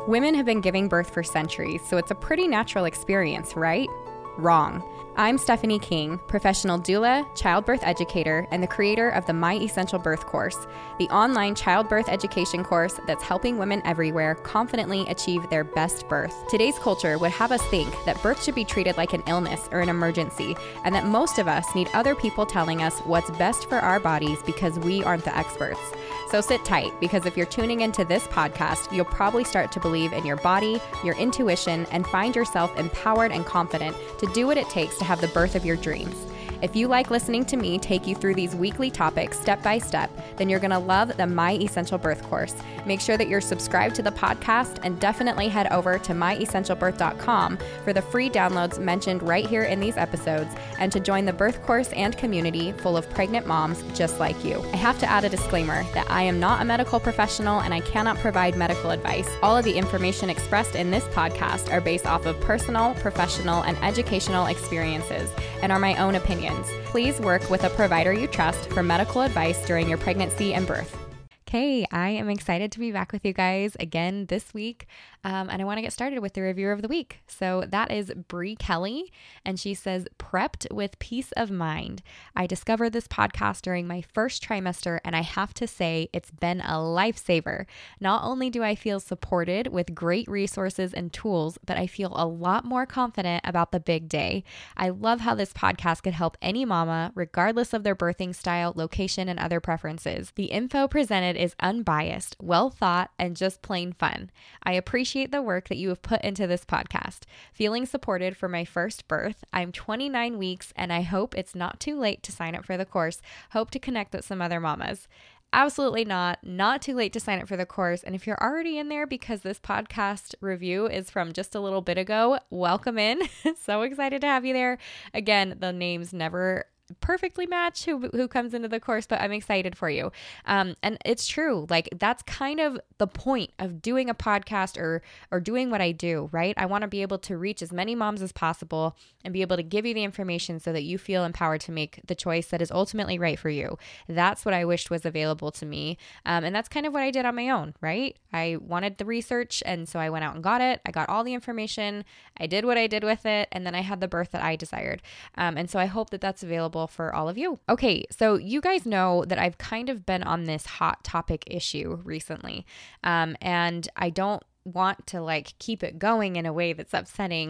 Women have been giving birth for centuries, so it's a pretty natural experience, right? Wrong. I'm Stephanie King, professional doula, childbirth educator, and the creator of the My Essential Birth course, the online childbirth education course that's helping women everywhere confidently achieve their best birth. Today's culture would have us think that birth should be treated like an illness or an emergency, and that most of us need other people telling us what's best for our bodies because we aren't the experts. So sit tight, because if you're tuning into this podcast, you'll probably start to believe in your body, your intuition, and find yourself empowered and confident to do what it takes to have the birth of your dreams. If you like listening to me take you through these weekly topics step by step, then you're going to love the My Essential Birth course. Make sure that you're subscribed to the podcast and definitely head over to myessentialbirth.com for the free downloads mentioned right here in these episodes and to join the birth course and community full of pregnant moms just like you. I have to add a disclaimer that I am not a medical professional and I cannot provide medical advice. All of the information expressed in this podcast are based off of personal, professional, and educational experiences and are my own opinions. Please work with a provider you trust for medical advice during your pregnancy and birth. Okay, I am excited to be back with you guys again this week, and I want to get started with the reviewer of the week. So that is Bree Kelly, and she says, "Prepped with peace of mind. I discovered this podcast during my first trimester, and I have to say it's been a lifesaver. Not only do I feel supported with great resources and tools, but I feel a lot more confident about the big day. I love how this podcast could help any mama, regardless of their birthing style, location, and other preferences. The info presented is unbiased, well thought, and just plain fun. I appreciate the work that you have put into this podcast. Feeling supported for my first birth. I'm 29 weeks and I hope it's not too late to sign up for the course. Hope to connect with some other mamas." Absolutely not too late to sign up for the course. And if you're already in there because this podcast review is from just a little bit ago, welcome in. So excited to have you there. Again, the names never perfectly match who comes into the course, but I'm excited for you. And it's true. Like, that's kind of the point of doing a podcast or doing what I do, right? I want to be able to reach as many moms as possible and be able to give you the information so that you feel empowered to make the choice that is ultimately right for you. That's what I wished was available to me. And that's kind of what I did on my own, right? I wanted the research, and so I went out and got it. I got all the information. I did what I did with it, and then I had the birth that I desired. And so I hope that that's available for all of you. Okay, so you guys know that I've kind of been on this hot topic issue recently, and I don't want to keep it going in a way that's upsetting.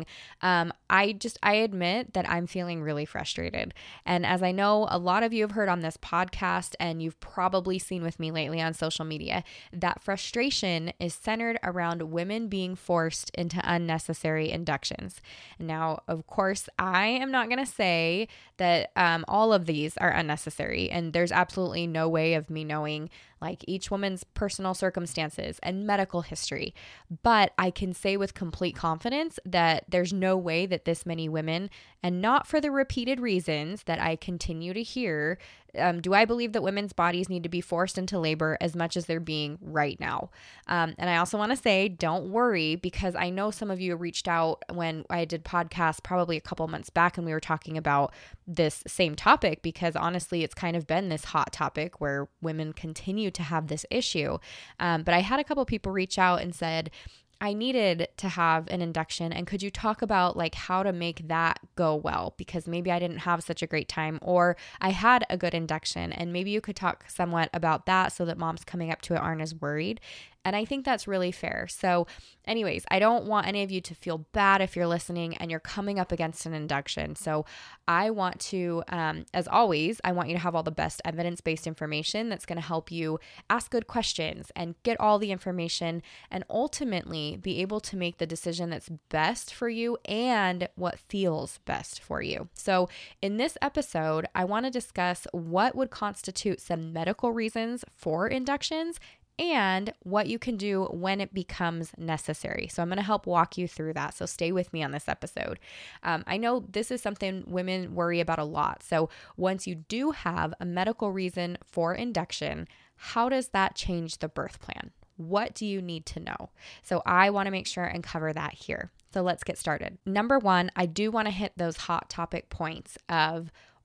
I admit that I'm feeling really frustrated. And as I know a lot of you have heard on this podcast and you've probably seen with me lately on social media, that frustration is centered around women being forced into unnecessary inductions. Now, of course, I am not going to say that all of these are unnecessary, and there's absolutely no way of me knowing each woman's personal circumstances and medical history. But I can say with complete confidence that there's no way that this many women, and not for the repeated reasons that I continue to hear, do I believe that women's bodies need to be forced into labor as much as they're being right now. And I also want to say, don't worry, because I know some of you reached out when I did podcasts probably a couple months back and we were talking about this same topic, because honestly, it's kind of been this hot topic where women continue to have this issue. But I had a couple people reach out and said, I needed to have an induction, and could you talk about how to make that go well, because maybe I didn't have such a great time, or I had a good induction, and maybe you could talk somewhat about that so that moms coming up to it aren't as worried. And I think that's really fair. So anyways, I don't want any of you to feel bad if you're listening and you're coming up against an induction. So I want to, as always, I want you to have all the best evidence-based information that's going to help you ask good questions and get all the information and ultimately be able to make the decision that's best for you and what feels best for you. So in this episode, I want to discuss what would constitute some medical reasons for inductions and what you can do when it becomes necessary. So I'm going to help walk you through that. So stay with me on this episode. I know this is something women worry about a lot. So once you do have a medical reason for induction, how does that change the birth plan? What do you need to know? So I want to make sure and cover that here. So let's get started. Number one, I do want to hit those hot topic points of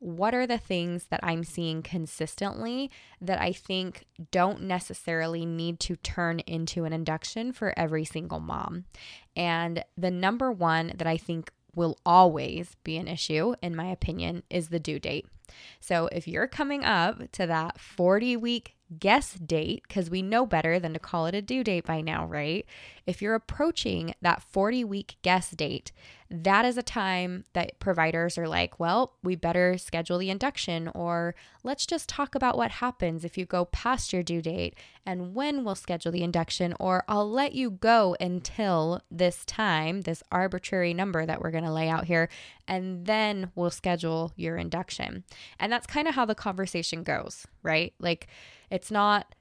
what are the things that I'm seeing consistently that I think don't necessarily need to turn into an induction for every single mom. And the number one that I think will always be an issue, in my opinion, is the due date. So if you're coming up to that 40-week guess date, because we know better than to call it a due date by now, right? If you're approaching that 40-week guess date, that is a time that providers are like, well, we better schedule the induction, or let's just talk about what happens if you go past your due date and when we'll schedule the induction, or I'll let you go until this time, this arbitrary number that we're going to lay out here, and then we'll schedule your induction. And that's kind of how the conversation goes, right? Like, it's not,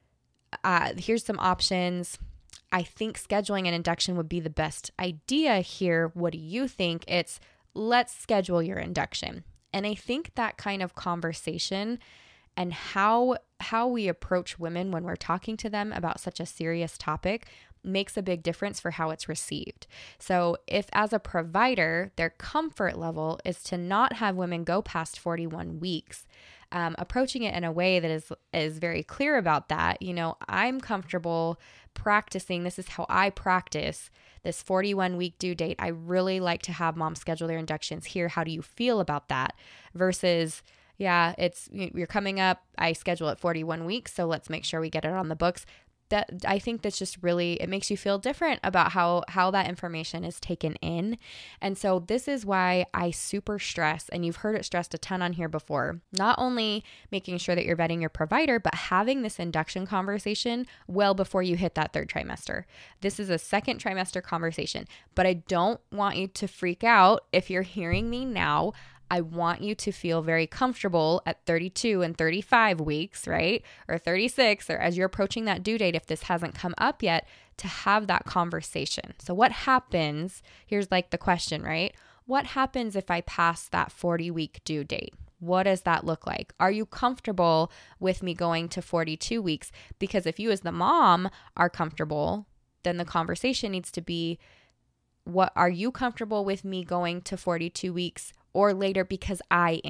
here's some options. I think scheduling an induction would be the best idea here. What do you think? It's, let's schedule your induction. And I think that kind of conversation and how we approach women when we're talking to them about such a serious topic makes a big difference for how it's received. So if as a provider, their comfort level is to not have women go past 41 weeks, approaching it in a way that is very clear about that. You know, I'm comfortable practicing. This is how I practice this 41-week due date. I really like to have moms schedule their inductions here. How do you feel about that? Versus, yeah, you're coming up. I schedule it 41 weeks, so let's make sure we get it on the books. That I think that's just really, it makes you feel different about how that information is taken in. And so this is why I super stress, and you've heard it stressed a ton on here before, not only making sure that you're vetting your provider, but having this induction conversation well before you hit that third trimester. This is a second trimester conversation, but I don't want you to freak out if you're hearing me now. I want you to feel very comfortable at 32 and 35 weeks, right? Or 36, or as you're approaching that due date, if this hasn't come up yet, to have that conversation. So what happens, here's like the question, right? What happens if I pass that 40-week due date? What does that look like? Are you comfortable with me going to 42 weeks? Because if you as the mom are comfortable, then the conversation needs to be, what are you comfortable with me going to 42 weeks or later? Because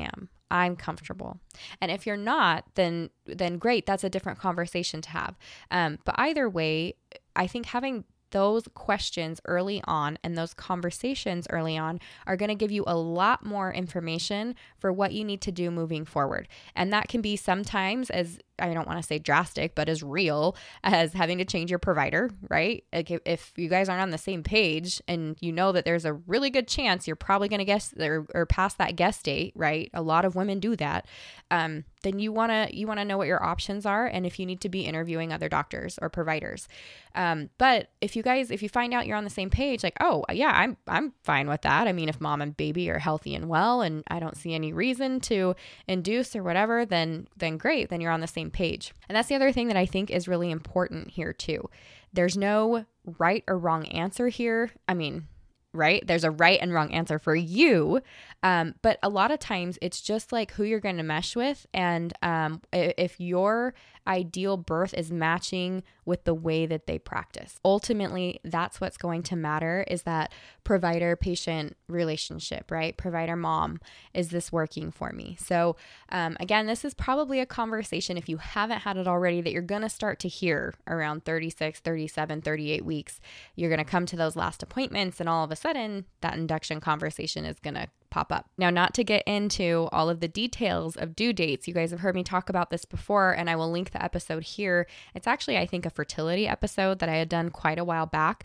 I'm comfortable. And if you're not, then great. That's a different conversation to have. But either way, I think having those questions early on and those conversations early on are going to give you a lot more information for what you need to do moving forward. And that can be sometimes, as I don't want to say drastic, but as real as having to change your provider, right? Like if you guys aren't on the same page and you know that there's a really good chance you're probably going to guess or pass that guess date, right? A lot of women do that. Then you want to know what your options are and if you need to be interviewing other doctors or providers. But if you find out you're on the same page, like, oh yeah, I'm fine with that. I mean, if mom and baby are healthy and well, and I don't see any reason to induce or whatever, then great. Then you're on the same page. And that's the other thing that I think is really important here too. There's no right or wrong answer here. I mean, right? There's a right and wrong answer for you. But a lot of times it's just like who you're going to mesh with. And if your ideal birth is matching with the way that they practice. Ultimately, that's what's going to matter, is that provider-patient relationship, right? Provider-mom, is this working for me? So again, this is probably a conversation, if you haven't had it already, that you're going to start to hear around 36, 37, 38 weeks. You're going to come to those last appointments and all of a sudden that induction conversation is going to pop up. Now, not to get into all of the details of due dates, you guys have heard me talk about this before, and I will link the episode here. It's actually, I think, a fertility episode that I had done quite a while back.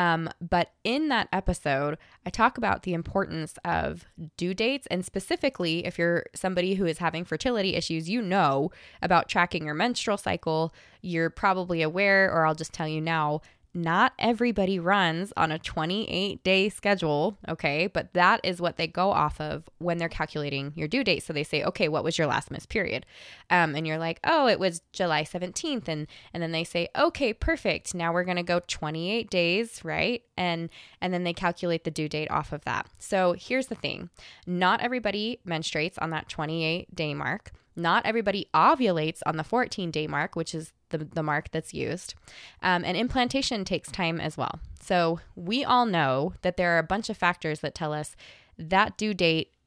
But in that episode, I talk about the importance of due dates, and specifically, if you're somebody who is having fertility issues, you know about tracking your menstrual cycle. You're probably aware, or I'll just tell you now, not everybody runs on a 28-day schedule, okay? But that is what they go off of when they're calculating your due date. So they say, okay, what was your last missed period? And you're like, oh, it was July 17th. And then they say, okay, perfect. Now we're going to go 28 days, right? And then they calculate the due date off of that. So here's the thing. Not everybody menstruates on that 28-day mark. Not everybody ovulates on the 14-day mark, which is the mark that's used. And implantation takes time as well. So we all know that there are a bunch of factors that tell us that due date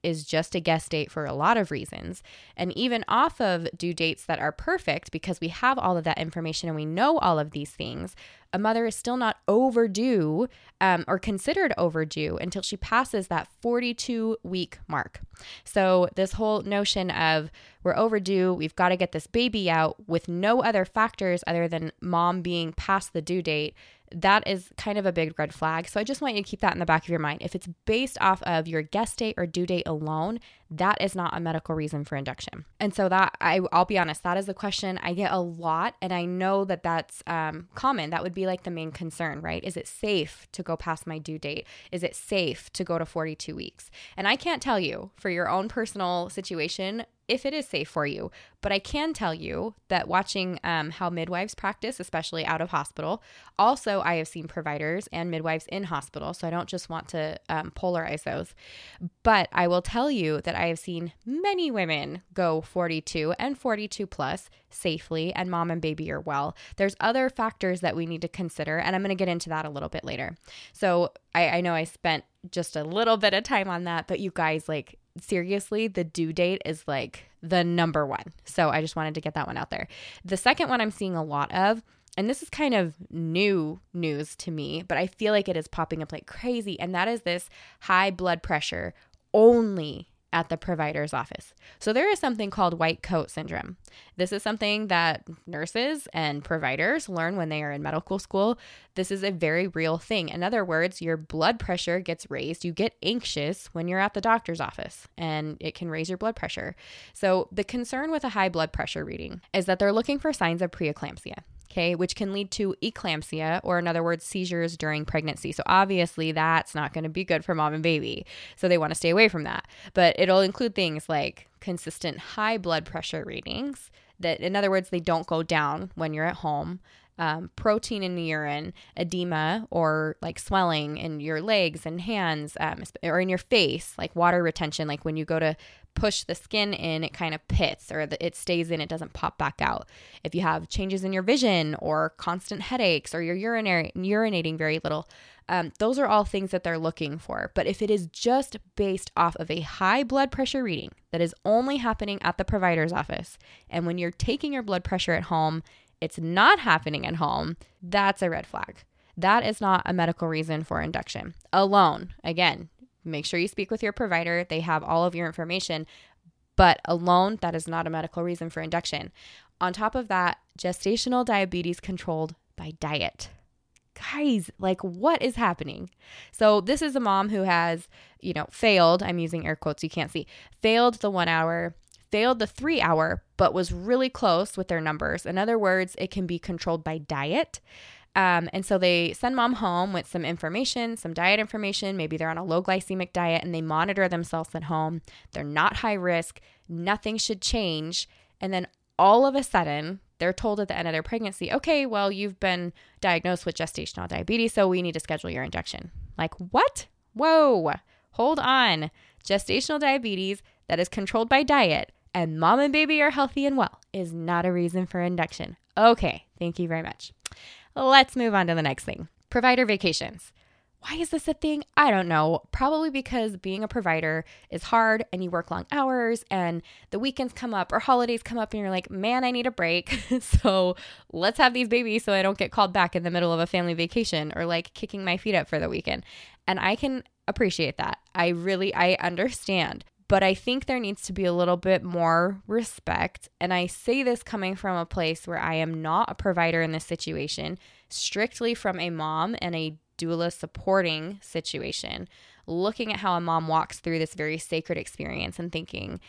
is just a guess date for a lot of reasons. And even off of due dates that are perfect, because we have all of that information and we know all of these things, a mother is still not overdue or considered overdue until she passes that 42-week mark. So this whole notion of we're overdue, we've got to get this baby out with no other factors other than mom being past the due date, that is kind of a big red flag. So I just want you to keep that in the back of your mind. If it's based off of your guess date or due date alone, that is not a medical reason for induction. And so that I'll be honest, that is a question I get a lot. And I know that that's common. That would be like the main concern, right? Is it safe to go past my due date? Is it safe to go to 42 weeks? And I can't tell you for your own personal situation if it is safe for you. But I can tell you that watching how midwives practice, especially out of hospital, also I have seen providers and midwives in hospital, so I don't just want to polarize those. But I will tell you that I have seen many women go 42 and 42 plus safely, and mom and baby are well. There's other factors that we need to consider, and I'm going to get into that a little bit later. So I know I spent just a little bit of time on that, but you guys, like, seriously, the due date is like the number one. So I just wanted to get that one out there. The second one I'm seeing a lot of, and this is kind of new news to me, but I feel like it is popping up like crazy, and that is this high blood pressure only at the provider's office. So there is something called white coat syndrome. This is something that nurses and providers learn when they are in medical school. This is a very real thing. In other words, your blood pressure gets raised. You get anxious when you're at the doctor's office, and it can raise your blood pressure. So the concern with a high blood pressure reading is that they're looking for signs of preeclampsia. Okay, which can lead to eclampsia, or in other words, seizures during pregnancy. So obviously that's not going to be good for mom and baby. So they want to stay away from that. But it'll include things like consistent high blood pressure readings that, in other words, they don't go down when you're at home. Protein in the urine, edema, or like swelling in your legs and hands, or in your face, like water retention, like when you go to push the skin in, it kind of pits, or it stays in, it doesn't pop back out. If you have changes in your vision or constant headaches, or you're urinating very little, those are all things that they're looking for. But if it is just based off of a high blood pressure reading that is only happening at the provider's office, and when you're taking your blood pressure at home, it's not happening at home, that's a red flag. That is not a medical reason for induction alone. Again, make sure you speak with your provider. They have all of your information, but alone, that is not a medical reason for induction. On top of that, gestational diabetes controlled by diet. Guys, like, what is happening? So this is a mom who has, failed, I'm using air quotes, you can't see, failed the 1 hour, failed the 3 hour, but was really close with their numbers. In other words, it can be controlled by diet. And so they send mom home with some information, some diet information. Maybe they're on a low glycemic diet and they monitor themselves at home. They're not high risk. Nothing should change. And then all of a sudden, they're told at the end of their pregnancy, okay, well, you've been diagnosed with gestational diabetes, so we need to schedule your induction. Like, what? Whoa, hold on. Gestational diabetes that is controlled by diet and mom and baby are healthy and well is not a reason for induction. Okay, thank you very much. Let's move on to the next thing. Provider vacations. Why is this a thing? I don't know. Probably because being a provider is hard and you work long hours and the weekends come up or holidays come up and you're like, man, I need a break. So let's have these babies so I don't get called back in the middle of a family vacation or like kicking my feet up for the weekend. And I can appreciate that. I understand. But I think there needs to be a little bit more respect. And I say this coming from a place where I am not a provider in this situation, strictly from a mom and a doula supporting situation, looking at how a mom walks through this very sacred experience and thinking,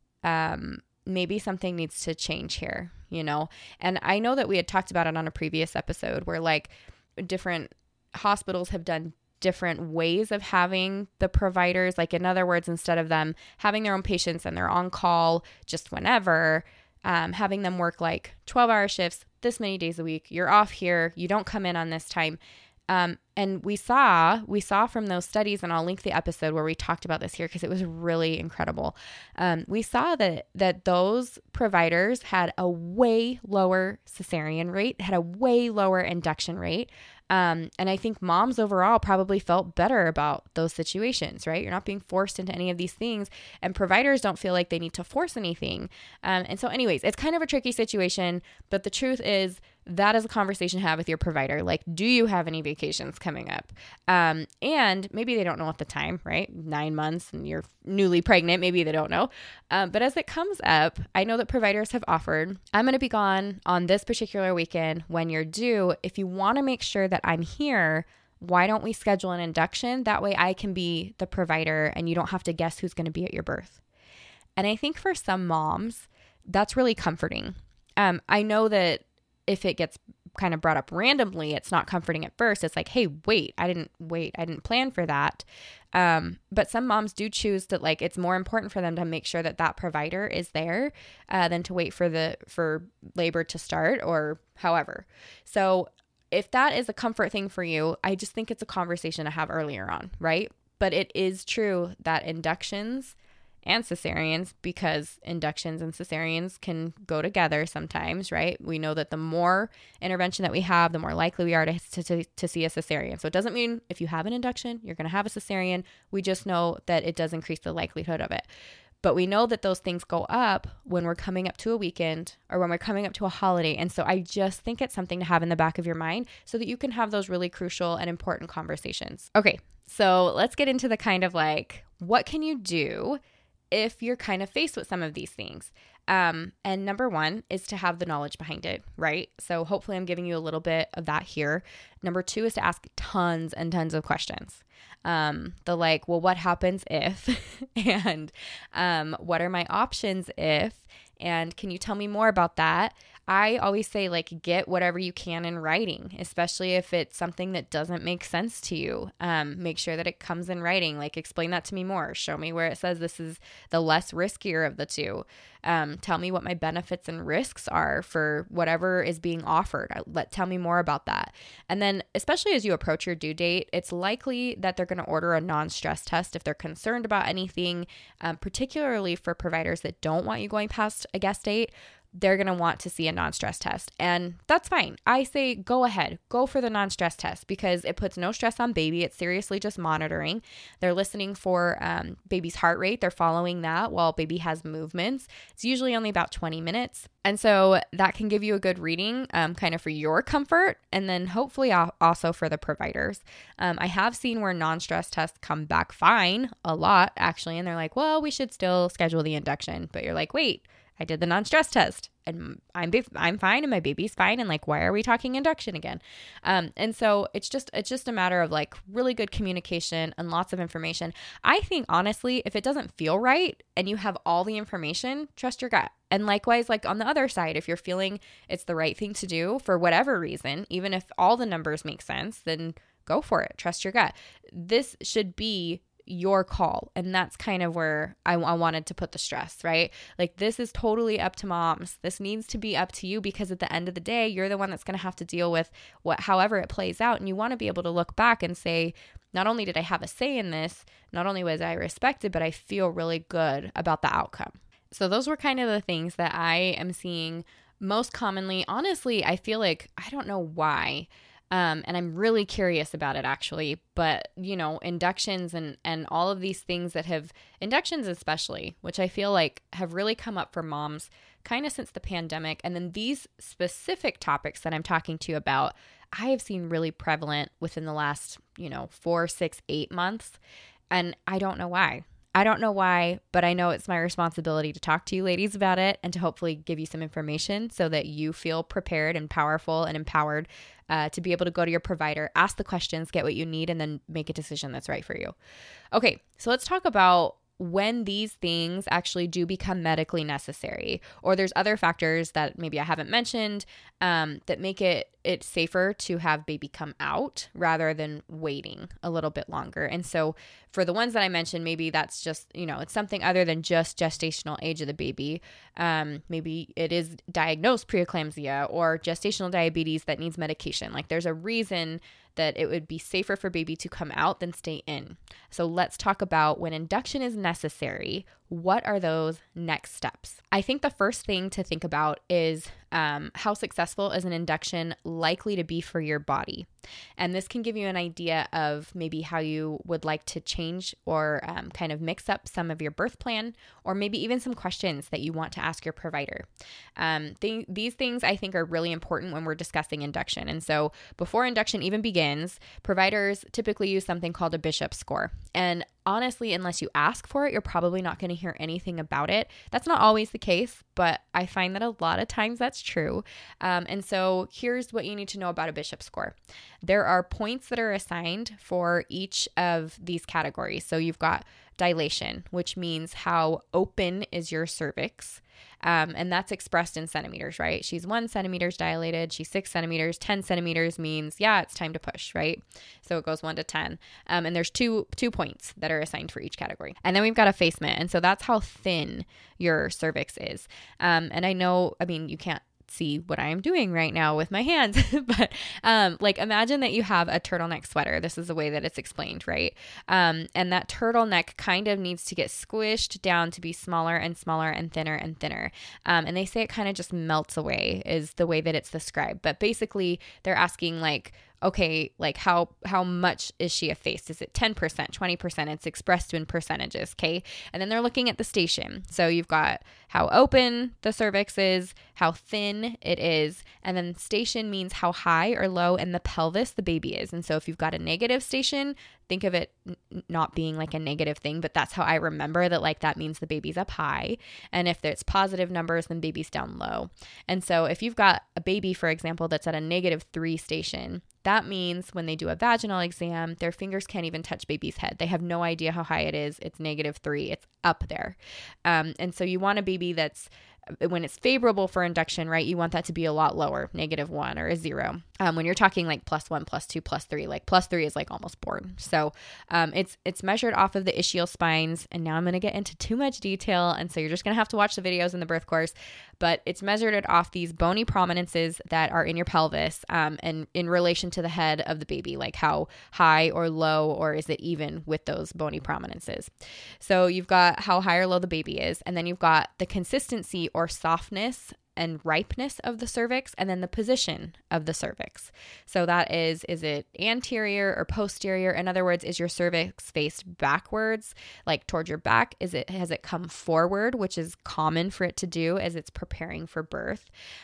maybe something needs to change here, And I know that we had talked about it on a previous episode where like different hospitals have done different ways of having the providers. Like, in other words, instead of them having their own patients and they're on call just whenever, having them work like 12-hour shifts this many days a week, you're off here, you don't come in on this time. And we saw from those studies, and I'll link the episode where we talked about this here because it was really incredible. We saw that those providers had a way lower cesarean rate, had a way lower induction rate. And I think moms overall probably felt better about those situations, right? You're not being forced into any of these things, and providers don't feel like they need to force anything. And so anyways, it's kind of a tricky situation, but the truth is that is a conversation to have with your provider. Like, do you have any vacations coming up? And maybe they don't know at the time, right? 9 months and you're newly pregnant. Maybe they don't know. But as it comes up, I know that providers have offered, I'm going to be gone on this particular weekend when you're due. If you want to make sure that I'm here, why don't we schedule an induction? That way I can be the provider and you don't have to guess who's going to be at your birth. And I think for some moms, that's really comforting. I know that if it gets kind of brought up randomly, it's not comforting at first. It's like, hey, I didn't plan for that. But some moms do choose that, like, it's more important for them to make sure that that provider is there than to wait for labor to start or however. So if that is a comfort thing for you, I just think it's a conversation to have earlier on, right? But it is true that inductions and cesareans, because inductions and cesareans can go together sometimes, right? We know that the more intervention that we have, the more likely we are to see a cesarean. So it doesn't mean if you have an induction, you're going to have a cesarean. We just know that it does increase the likelihood of it. But we know that those things go up when we're coming up to a weekend or when we're coming up to a holiday. And so I just think it's something to have in the back of your mind so that you can have those really crucial and important conversations. Okay, so let's get into the kind of like, what can you do if you're kind of faced with some of these things? And number one is to have the knowledge behind it, right? So hopefully I'm giving you a little bit of that here. Number two is to ask tons and tons of questions. Well, what happens if, and what are my options if, and can you tell me more about that? I always say, like, get whatever you can in writing, especially if it's something that doesn't make sense to you. Make sure that it comes in writing. Like, explain that to me more. Show me where it says this is the less riskier of the two. Tell me what my benefits and risks are for whatever is being offered. Tell me more about that. And then, especially as you approach your due date, it's likely that they're going to order a non-stress test if they're concerned about anything, particularly for providers that don't want you going past a guest date. They're going to want to see a non-stress test, and that's fine. I say go ahead, go for the non-stress test because it puts no stress on baby. It's seriously just monitoring. They're listening for baby's heart rate. They're following that while baby has movements. It's usually only about 20 minutes. And so that can give you a good reading kind of for your comfort and then hopefully also for the providers. I have seen where non-stress tests come back fine a lot actually, and they're like, well, we should still schedule the induction. But you're like, wait, I did the non-stress test and I'm fine and my baby's fine. And like, why are we talking induction again? And so it's just a matter of like really good communication and lots of information. I think honestly, if it doesn't feel right and you have all the information, trust your gut. And likewise, like on the other side, if you're feeling it's the right thing to do for whatever reason, even if all the numbers make sense, then go for it. Trust your gut. This should be your call. And that's kind of where I wanted to put the stress, right? Like, this is totally up to moms. This needs to be up to you because at the end of the day, you're the one that's going to have to deal with however it plays out. And you want to be able to look back and say, not only did I have a say in this, not only was I respected, but I feel really good about the outcome. So those were kind of the things that I am seeing most commonly. Honestly, I feel like, I don't know why, and I'm really curious about it actually, but inductions and all of these things inductions especially, which I feel like have really come up for moms kind of since the pandemic. And then these specific topics that I'm talking to you about, I have seen really prevalent within the last, 4, 6, 8 months. And I don't know why. But I know it's my responsibility to talk to you ladies about it and to hopefully give you some information so that you feel prepared and powerful and empowered to be able to go to your provider, ask the questions, get what you need, and then make a decision that's right for you. Okay, so let's talk about when these things actually do become medically necessary, or there's other factors that maybe I haven't mentioned that make it safer to have baby come out rather than waiting a little bit longer. And so for the ones that I mentioned, maybe that's just, it's something other than just gestational age of the baby. Maybe it is diagnosed preeclampsia or gestational diabetes that needs medication. Like, there's a reason that it would be safer for baby to come out than stay in. So let's talk about when induction is necessary. What are those next steps? I think the first thing to think about is how successful is an induction likely to be for your body? And this can give you an idea of maybe how you would like to change or kind of mix up some of your birth plan, or maybe even some questions that you want to ask your provider. These things I think are really important when we're discussing induction. And so before induction even begins, providers typically use something called a Bishop score. And honestly, unless you ask for it, you're probably not going to hear anything about it. That's not always the case, but I find that a lot of times that's true. And so here's what you need to know about a Bishop score. There are points that are assigned for each of these categories. So you've got dilation, which means how open is your cervix. And that's expressed in centimeters, right? She's 1 centimeter dilated. She's 6 centimeters. 10 centimeters means, yeah, it's time to push, right? So it goes 1 to 10. And there's two points that are assigned for each category. And then we've got effacement. And so that's how thin your cervix is. And I know, you can't see what I am doing right now with my hands, but imagine that you have a turtleneck sweater. This is the way that it's explained, right? And that turtleneck kind of needs to get squished down to be smaller and smaller and thinner and thinner. And they say it kind of just melts away is the way that it's described. But basically they're asking okay, how much is she effaced? Is it 10%, 20%? It's expressed in percentages, okay? And then they're looking at the station. So you've got how open the cervix is, how thin it is, and then station means how high or low in the pelvis the baby is. And so if you've got a negative station, think of it not being like a negative thing, but that's how I remember that, that means the baby's up high. And if it's positive numbers, then baby's down low. And so if you've got a baby, for example, that's at a -3 station, that means when they do a vaginal exam, their fingers can't even touch baby's head. They have no idea how high it is. It's -3. It's up there. And so you want a baby that's, when it's favorable for induction, right, you want that to be a lot lower, -1 or a 0. When you're talking +1, +2, +3, +3 is almost born. So it's measured off of the ischial spines. And now I'm going to get into too much detail. And so you're just going to have to watch the videos in the birth course. But it's measured off these bony prominences that are in your pelvis and in relation to the head of the baby, how high or low, or is it even with those bony prominences. So you've got how high or low the baby is. And then you've got the consistency or softness and ripeness of the cervix, and then the position of the cervix. So that is it anterior or posterior? In other words, is your cervix faced backwards, towards your back? Has it come forward, which is common for it to do as it's preparing for birth?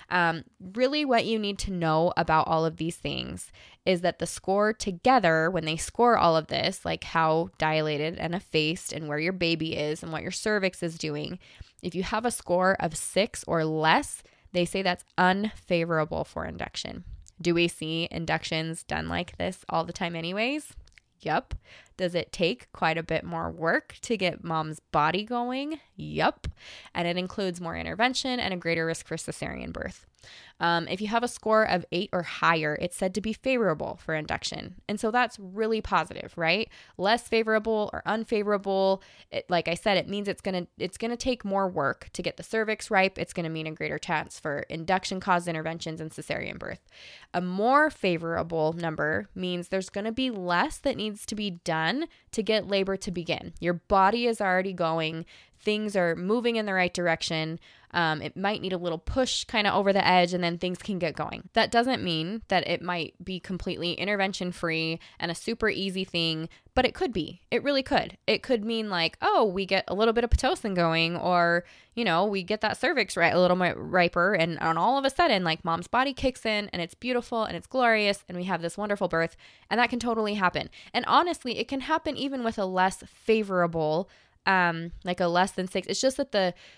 Really what you need to know about all of these things is that the score together, when they score all of this, how dilated and effaced and where your baby is and what your cervix is doing, if you have a score of 6 or less, they say that's unfavorable for induction. Do we see inductions done like this all the time anyways? Yep. Does it take quite a bit more work to get mom's body going? Yep. And it includes more intervention and a greater risk for cesarean birth. If you have a score of 8 or higher, it's said to be favorable for induction. And so that's really positive, right? Less favorable or unfavorable, like I said, it means it's going to take more work to get the cervix ripe. It's going to mean a greater chance for induction-caused interventions and cesarean birth. A more favorable number means there's going to be less that needs to be done to get labor to begin. Your body is already going. Things are moving in the right direction. It might need a little push kind of over the edge, and then things can get going. That doesn't mean that it might be completely intervention free and a super easy thing, but it could be. It really could. It could mean we get a little bit of Pitocin going, or, we get that cervix a little bit riper, and all of a sudden, mom's body kicks in and it's beautiful and it's glorious and we have this wonderful birth, and that can totally happen. And honestly, it can happen even with a less favorable, a less than 6. It's just that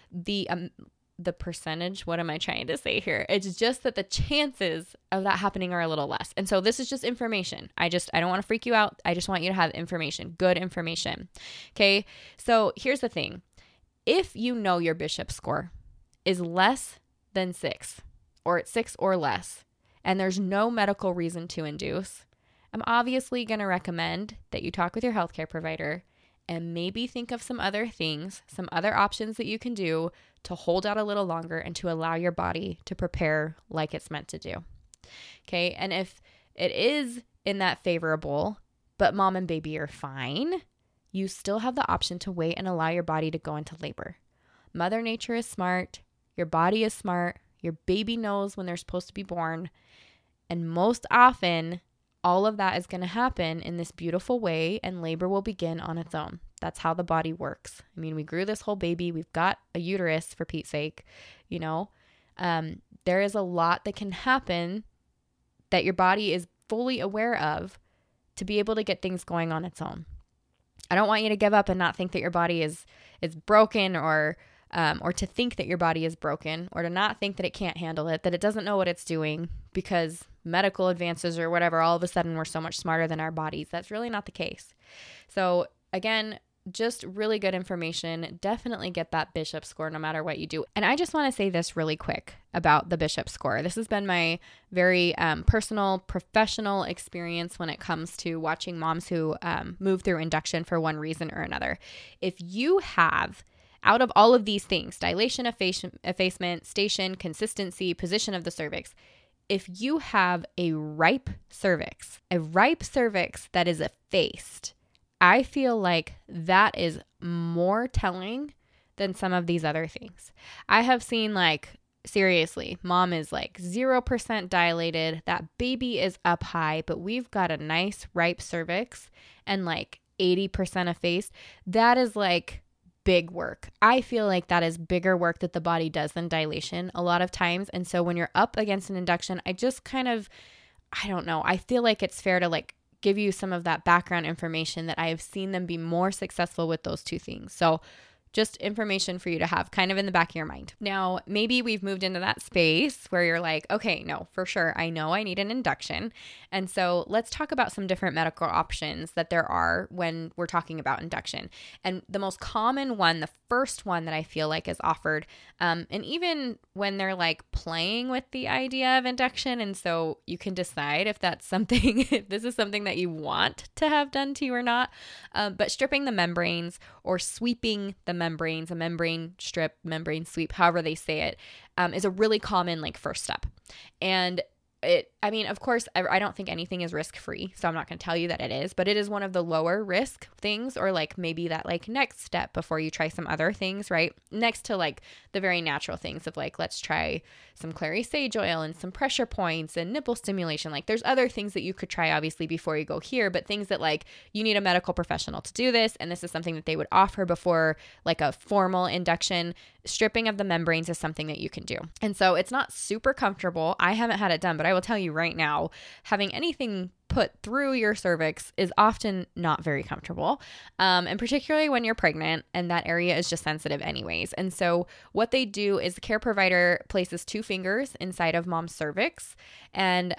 the percentage, what am I trying to say here? It's just that the chances of that happening are a little less. And so this is just information. I don't want to freak you out. I just want you to have information, good information. Okay. So here's the thing. If you know your Bishop score is less than 6, or it's 6 or less, and there's no medical reason to induce, I'm obviously going to recommend that you talk with your healthcare provider and maybe think of some other things, some other options that you can do to hold out a little longer and to allow your body to prepare like it's meant to do. Okay. And if it is in that favorable, but mom and baby are fine, you still have the option to wait and allow your body to go into labor. Mother Nature is smart. Your body is smart. Your baby knows when they're supposed to be born. And most often, all of that is going to happen in this beautiful way, and labor will begin on its own. That's how the body works. I mean, we grew this whole baby. We've got a uterus, for Pete's sake. You know, there is a lot that can happen that your body is fully aware of to be able to get things going on its own. I don't want you to give up and not think that your body is broken, or to think that your body is broken, or to not think that it can't handle it, that it doesn't know what it's doing because medical advances or whatever, all of a sudden we're so much smarter than our bodies. That's really not the case. So again, just really good information. Definitely get that Bishop score no matter what you do. And I just want to say this really quick about the Bishop score. This has been my very personal, professional experience when it comes to watching moms who move through induction for one reason or another. If you have, out of all of these things, dilation, effacement, station, consistency, position of the cervix, if you have a ripe cervix that is effaced, I feel like that is more telling than some of these other things. I have seen, like, seriously, mom is like 0% dilated, that baby is up high, but we've got a nice ripe cervix and like 80% effaced. That is like big work. I feel like that is bigger work that the body does than dilation a lot of times. And so when you're up against an induction, I just kind of, I don't know, I feel like it's fair to like give you some of that background information that I have seen them be more successful with those two things. So just information for you to have kind of in the back of your mind. Now, maybe we've moved into that space where you're like, okay, no, for sure, I know I need an induction. And so let's talk about some different medical options that there are when we're talking about induction. And the most common one, the first one that I feel like is offered, and even when they're like playing with the idea of induction, and so you can decide if that's something, if this is something that you want to have done to you or not, but stripping the membranes or sweeping the membranes, a membrane strip, membrane sweep, however they say it, is a really common like first step. And I mean, of course, I don't think anything is risk-free, so I'm not going to tell you that it is, but it is one of the lower risk things, or like maybe that like next step before you try some other things, right? Next to like the very natural things of like, let's try some clary sage oil and some pressure points and nipple stimulation. Like there's other things that you could try obviously before you go here, but things that like you need a medical professional to do this. And this is something that they would offer before like a formal induction. Stripping of the membranes is something that you can do. And so it's not super comfortable. I haven't had it done, but I will tell you right now, having anything put through your cervix is often not very comfortable. And particularly when you're pregnant and that area is just sensitive anyways. And so what they do is the care provider places 2 fingers inside of mom's cervix and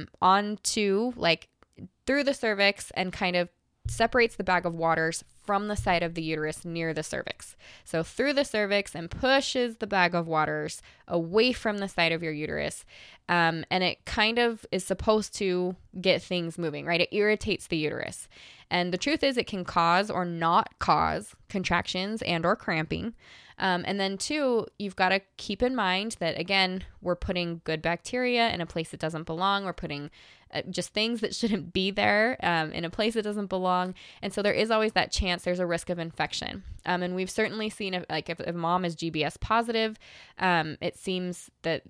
onto like through the cervix and kind of separates the bag of waters from the side of the uterus near the cervix. So through the cervix and pushes the bag of waters away from the side of your uterus. And it kind of is supposed to get things moving, right? It irritates the uterus. And the truth is it can cause or not cause contractions and or cramping. And then 2, you've got to keep in mind that, again, we're putting good bacteria in a place that doesn't belong. We're putting just things that shouldn't be there in a place that doesn't belong. And so there is always that chance there's a risk of infection. And we've certainly seen if mom is GBS positive, it seems that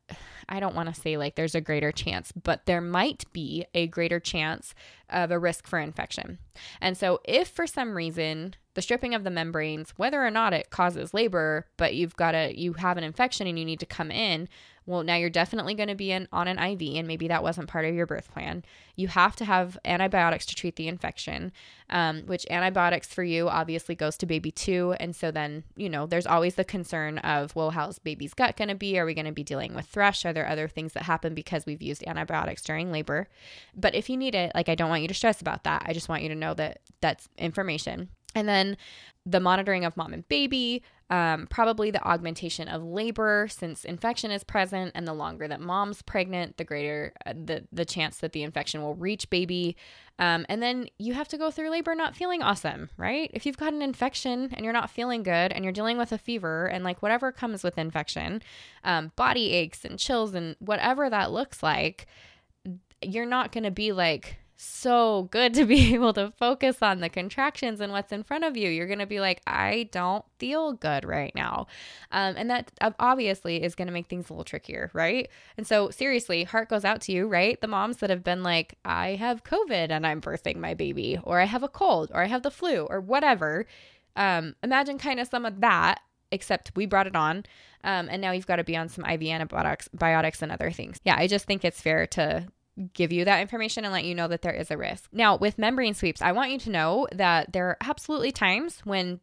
I don't want to say like there's a greater chance, but there might be a greater chance of a risk for infection. And so if for some reason the stripping of the membranes, whether or not it causes labor, but you have an infection and you need to come in, well, now you're definitely going to be on an IV, and maybe that wasn't part of your birth plan. You have to have antibiotics to treat the infection, which antibiotics for you obviously goes to baby too. And so then, there's always the concern of, well, how's baby's gut going to be? Are we going to be dealing with thrush? Are there other things that happen because we've used antibiotics during labor? But if you need it, like, I don't want you to stress about that. I just want you to know that that's information. And then the monitoring of mom and baby, probably the augmentation of labor since infection is present, and the longer that mom's pregnant, the greater the chance that the infection will reach baby. And then you have to go through labor not feeling awesome, right? If you've got an infection and you're not feeling good and you're dealing with a fever and like whatever comes with infection, body aches and chills and whatever that looks like, you're not going to be like so good to be able to focus on the contractions and what's in front of you. You're going to be like, I don't feel good right now. And that obviously is going to make things a little trickier, right? And so seriously, heart goes out to you, right? The moms that have been like, I have COVID and I'm birthing my baby, or I have a cold, or I have the flu, or whatever. Imagine kind of some of that, except we brought it on. And now you've got to be on some IV antibiotics and other things. Yeah, I just think it's fair to give you that information and let you know that there is a risk. Now, with membrane sweeps, I want you to know that there are absolutely times when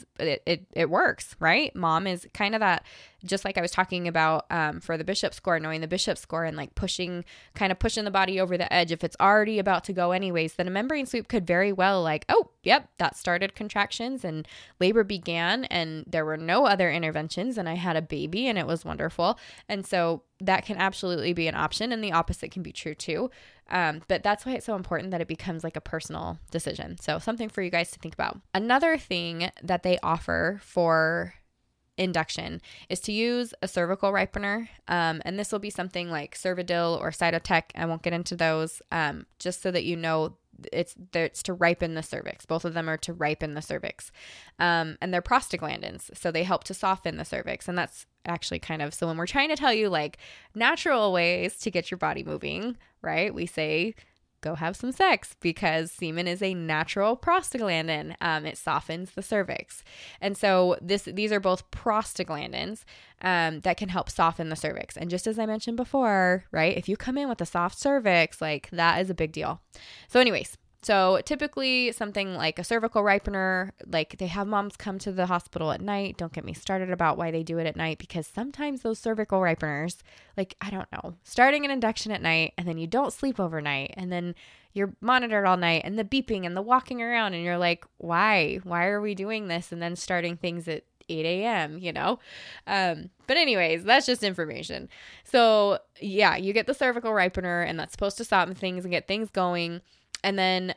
it works, right? Mom is kind of that, just like I was talking about for the Bishop score, knowing the Bishop score and like pushing the body over the edge. If it's already about to go anyways, then a membrane sweep could very well like, oh, yep, that started contractions and labor began and there were no other interventions and I had a baby and it was wonderful. And so that can absolutely be an option, and the opposite can be true too. But that's why it's so important that it becomes like a personal decision. So something for you guys to think about. Another thing that they offer for induction is to use a cervical ripener. And this will be something like Cervidil or Cytotec. I won't get into those, just so that you know it's to ripen the cervix. Both of them are to ripen the cervix. And they're prostaglandins, so they help to soften the cervix. And that's actually so when we're trying to tell you like natural ways to get your body moving, right? We say, go have some sex, because semen is a natural prostaglandin. It softens the cervix. And so these are both prostaglandins that can help soften the cervix. And just as I mentioned before, right, if you come in with a soft cervix, like that is a big deal. So anyways, so typically something like a cervical ripener, like they have moms come to the hospital at night. Don't get me started about why they do it at night, because sometimes those cervical ripeners, like, I don't know, starting an induction at night and then you don't sleep overnight and then you're monitored all night and the beeping and the walking around and you're like, why are we doing this? And then starting things at 8 a.m., you know? But anyways, that's just information. So yeah, you get the cervical ripener and that's supposed to soften things and get things going. And then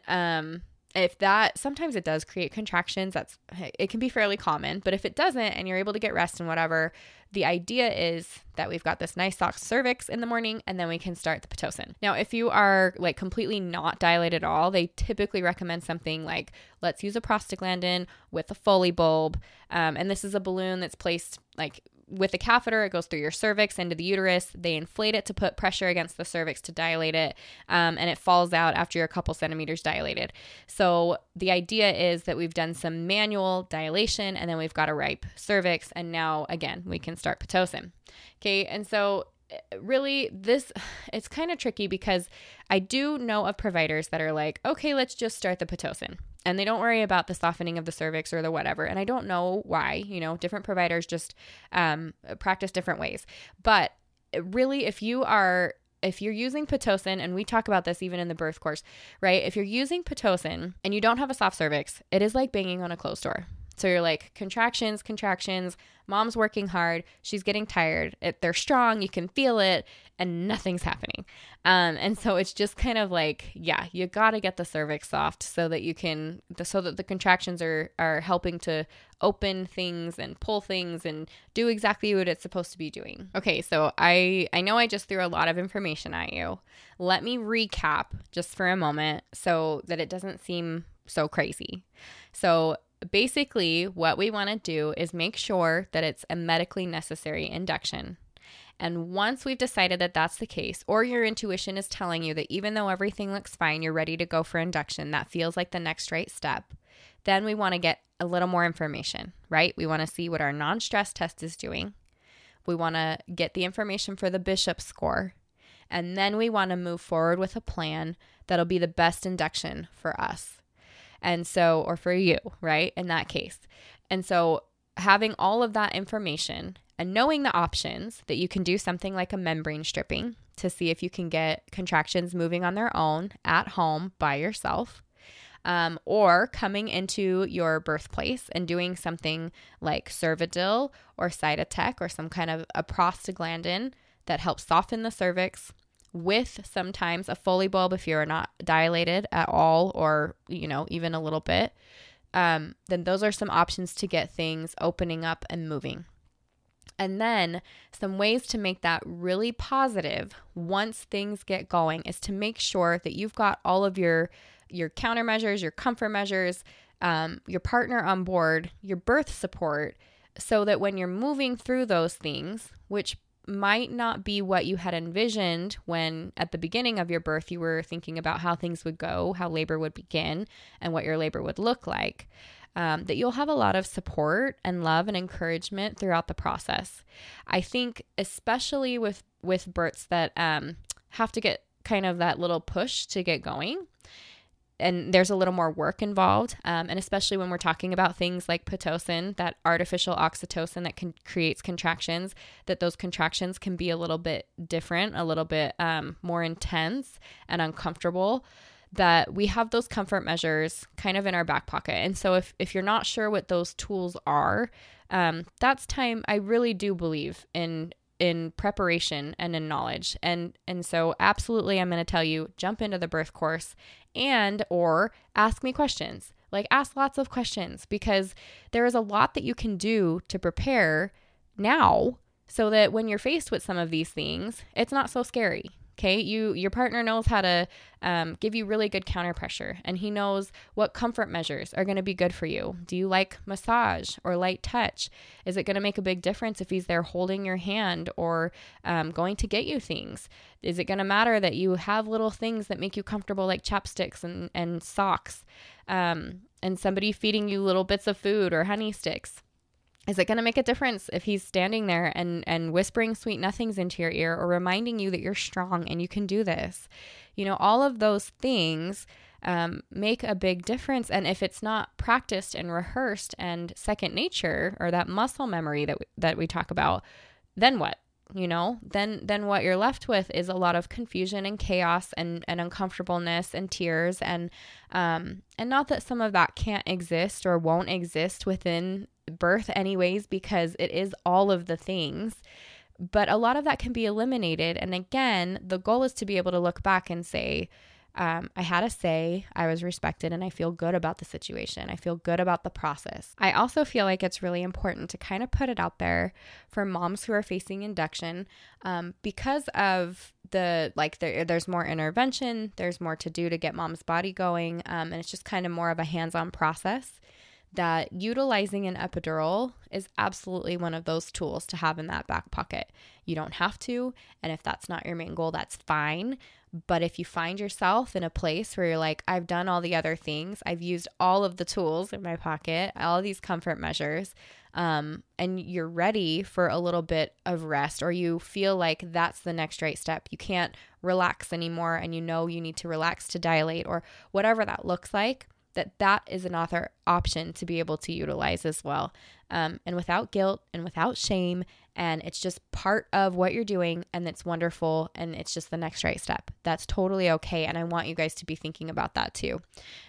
if that, sometimes it does create contractions, it can be fairly common, but if it doesn't and you're able to get rest and whatever, the idea is that we've got this nice soft cervix in the morning and then we can start the Pitocin. Now, if you are like completely not dilated at all, they typically recommend something like, let's use a prostaglandin with a Foley bulb. And this is a balloon that's placed like with a catheter. It goes through your cervix into the uterus. They inflate it to put pressure against the cervix to dilate it, and it falls out after you're a couple centimeters dilated. So the idea is that we've done some manual dilation and then we've got a ripe cervix, and now again we can start Pitocin. Okay, and so really it's kind of tricky, because I do know of providers that are like, okay, let's just start the Pitocin. And they don't worry about the softening of the cervix or the whatever. And I don't know why, different providers just practice different ways. But really, if you're using Pitocin, and we talk about this even in the birth course, right? If you're using Pitocin and you don't have a soft cervix, it is like banging on a closed door. So you're like, contractions, mom's working hard, she's getting tired, they're strong, you can feel it, and nothing's happening. And so it's just kind of like, yeah, you got to get the cervix soft so that the contractions are helping to open things and pull things and do exactly what it's supposed to be doing. Okay, so I know I just threw a lot of information at you. Let me recap just for a moment so that it doesn't seem so crazy. So basically, what we want to do is make sure that it's a medically necessary induction. And once we've decided that that's the case, or your intuition is telling you that even though everything looks fine, you're ready to go for induction, that feels like the next right step, then we want to get a little more information, right? We want to see what our non-stress test is doing. We want to get the information for the Bishop score. And then we want to move forward with a plan that'll be the best induction for us. And so, or for you, right? In that case. And so having all of that information and knowing the options that you can do something like a membrane stripping to see if you can get contractions moving on their own at home by yourself, or coming into your birthplace and doing something like Cervidil or Cytotec or some kind of a prostaglandin that helps soften the cervix, with sometimes a Foley bulb if you're not dilated at all, or, even a little bit, then those are some options to get things opening up and moving. And then some ways to make that really positive once things get going is to make sure that you've got all of your countermeasures, your comfort measures, your partner on board, your birth support, so that when you're moving through those things, which might not be what you had envisioned when at the beginning of your birth you were thinking about how things would go, how labor would begin, and what your labor would look like, that you'll have a lot of support and love and encouragement throughout the process. I think especially with births that have to get kind of that little push to get going, and there's a little more work involved, and especially when we're talking about things like Pitocin, that artificial oxytocin that creates contractions, that those contractions can be a little bit different, a little bit more intense and uncomfortable, that we have those comfort measures kind of in our back pocket. And so if you're not sure what those tools are, that's time. I really do believe in preparation and in knowledge. And so absolutely, I'm going to tell you, jump into the birth course or ask me questions. Like, ask lots of questions, because there is a lot that you can do to prepare now so that when you're faced with some of these things, it's not so scary. Okay, your partner knows how to give you really good counter pressure, and he knows what comfort measures are going to be good for you. Do you like massage or light touch? Is it going to make a big difference if he's there holding your hand or going to get you things? Is it going to matter that you have little things that make you comfortable, like chapsticks and socks, and somebody feeding you little bits of food or honey sticks? Is it going to make a difference if he's standing there and whispering sweet nothings into your ear or reminding you that you're strong and you can do this? You know, all of those things make a big difference. And if it's not practiced and rehearsed and second nature, or that muscle memory that we talk about, then what? You know, then what you're left with is a lot of confusion and chaos and uncomfortableness and tears. And not that some of that can't exist or won't exist within birth anyways, because it is all of the things, but a lot of that can be eliminated. And again, the goal is to be able to look back and say, I had a say, I was respected, and I feel good about the situation. I feel good about the process. I also feel like it's really important to kind of put it out there for moms who are facing induction, because of there's more intervention, there's more to do to get mom's body going, and it's just kind of more of a hands-on process, that utilizing an epidural is absolutely one of those tools to have in that back pocket. You don't have to, and if that's not your main goal, that's fine. But if you find yourself in a place where you're like, I've done all the other things, I've used all of the tools in my pocket, all these comfort measures, and you're ready for a little bit of rest, or you feel like that's the next right step, you can't relax anymore, and you know you need to relax to dilate, or whatever that looks like, that is an option to be able to utilize as well. And without guilt and without shame. And it's just part of what you're doing, and it's wonderful. And it's just the next right step. That's totally okay. And I want you guys to be thinking about that too.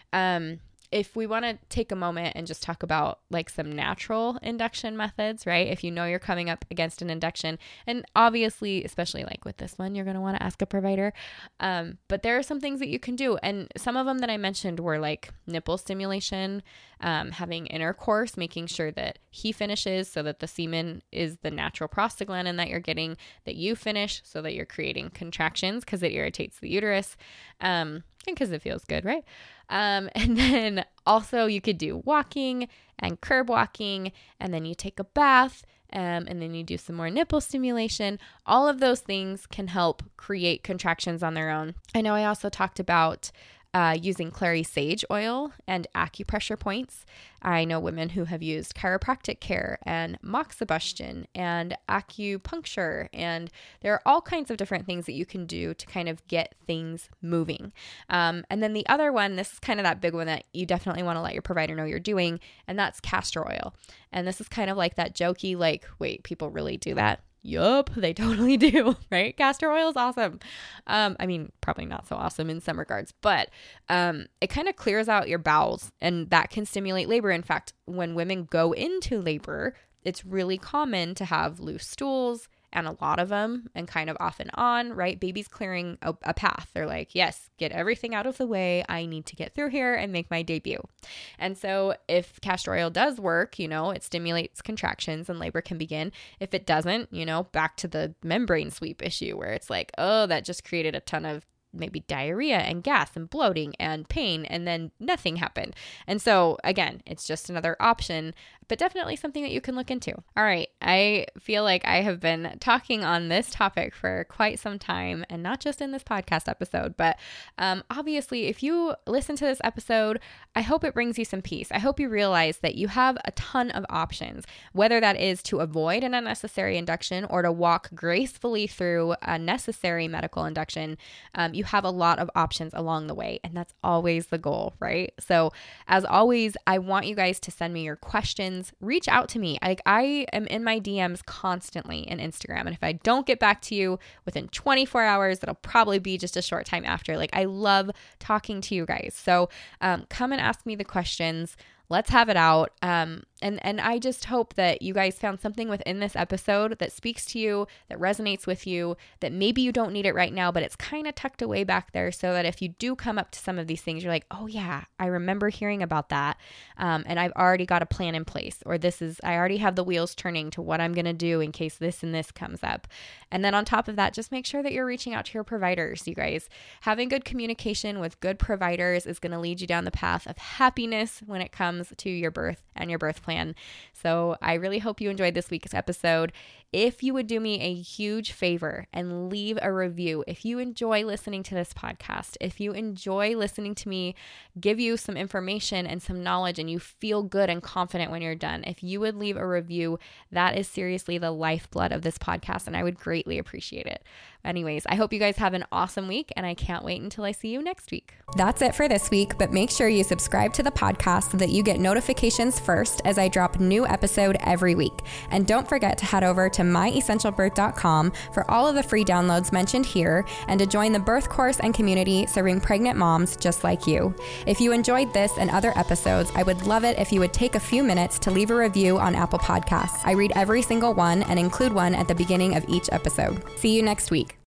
If we want to take a moment and just talk about like some natural induction methods, right? If you know you're coming up against an induction, and obviously, especially like with this one, you're going to want to ask a provider. But there are some things that you can do. And some of them that I mentioned were like nipple stimulation, having intercourse, making sure that he finishes so that the semen is the natural prostaglandin that you're getting, that you finish so that you're creating contractions because it irritates the uterus. And because it feels good, right? And then also you could do walking and curb walking, and then you take a bath, and then you do some more nipple stimulation. All of those things can help create contractions on their own. I know I also talked about using clary sage oil and acupressure points. I know women who have used chiropractic care and moxibustion and acupuncture, and there are all kinds of different things that you can do to kind of get things moving. And then the other one, this is kind of that big one that you definitely want to let your provider know you're doing, and that's castor oil. And this is kind of like that jokey, like, wait, people really do that? Yup, they totally do, right? Castor oil is awesome. I mean, probably not so awesome in some regards, but it kind of clears out your bowels, and that can stimulate labor. In fact, when women go into labor, it's really common to have loose stools and a lot of them, and kind of off and on, right? Baby's clearing a path. They're like, yes, get everything out of the way. I need to get through here and make my debut. And so if castor oil does work, it stimulates contractions and labor can begin. If it doesn't, back to the membrane sweep issue where it's like, oh, that just created a ton of maybe diarrhea and gas and bloating and pain, and then nothing happened. And so again, it's just another option, but definitely something that you can look into. All right. I feel like I have been talking on this topic for quite some time, and not just in this podcast episode, but obviously if you listen to this episode, I hope it brings you some peace. I hope you realize that you have a ton of options, whether that is to avoid an unnecessary induction or to walk gracefully through a necessary medical induction. You have a lot of options along the way, and that's always the goal, right? So as always, I want you guys to send me your questions. Reach out to me. I am in my DMs constantly in Instagram, and if I don't get back to you within 24 hours, that'll probably be just a short time after. I love talking to you guys. So come and ask me the questions. Let's have it out. And I just hope that you guys found something within this episode that speaks to you, that resonates with you, that maybe you don't need it right now, but it's kind of tucked away back there so that if you do come up to some of these things, you're like, oh yeah, I remember hearing about that. And I've already got a plan in place, or I already have the wheels turning to what I'm going to do in case this and this comes up. And then on top of that, just make sure that you're reaching out to your providers, you guys. Having good communication with good providers is going to lead you down the path of happiness when it comes to your birth and your birth plan. So I really hope you enjoyed this week's episode. If you would do me a huge favor and leave a review, if you enjoy listening to this podcast, if you enjoy listening to me give you some information and some knowledge and you feel good and confident when you're done, if you would leave a review, that is seriously the lifeblood of this podcast, and I would greatly appreciate it. Anyways, I hope you guys have an awesome week, and I can't wait until I see you next week. That's it for this week, but make sure you subscribe to the podcast so that you get notifications first as I drop a new episode every week. And don't forget to head over to myessentialbirth.com for all of the free downloads mentioned here and to join the birth course and community serving pregnant moms just like you. If you enjoyed this and other episodes, I would love it if you would take a few minutes to leave a review on Apple Podcasts. I read every single one and include one at the beginning of each episode. See you next week.